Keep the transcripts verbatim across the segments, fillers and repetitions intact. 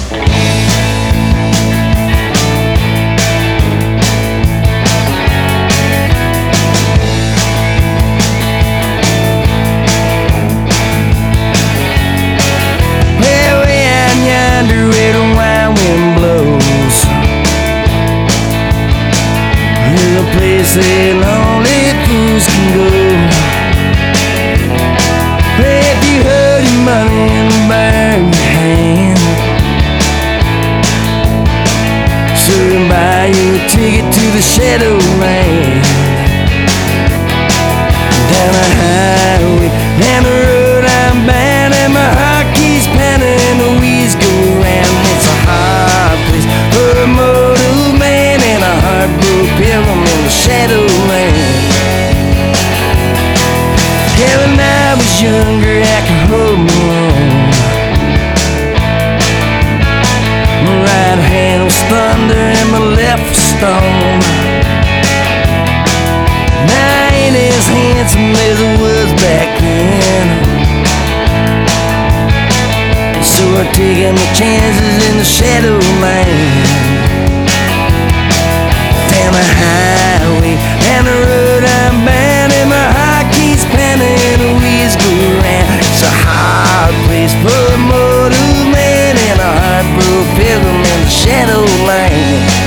Say lonely fools can go. If you heard your money and burn your hand, so you buy you a ticket to the Shadowland. Down the highway, down the road I'm bound, and my heart keeps pounding and the wheels go round. It's a hard place for a mortal man and a heartbroken pilgrim in the Shadowland. Yeah, when I was younger I could hold my own. My right hand was thunder and my left was stone. Now I ain't as handsome as I was back then, so I'm taking my chances in the Shadowland. Down the highway, down the road I'm bound, and my heart keeps pounding and the wheels go round. It's a hard place for a mortal man and a heartbroken pilgrim in the Shadowland.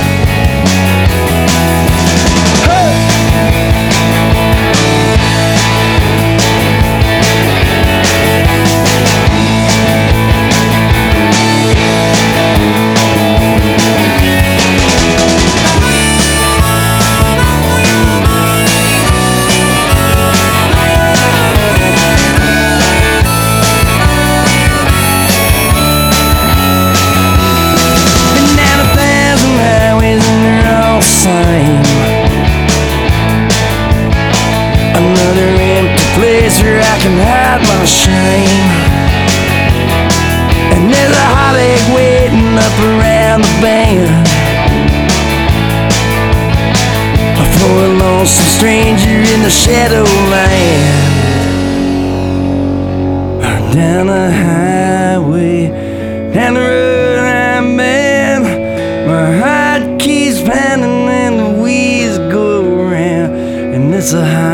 Another empty place where I can hide my shame, and there's a heartache waiting up around the bend for a lonesome stranger in the Shadowland. Down the highway, down the road I'm bound, my heart keeps pounding and the wheels go around, and it's a high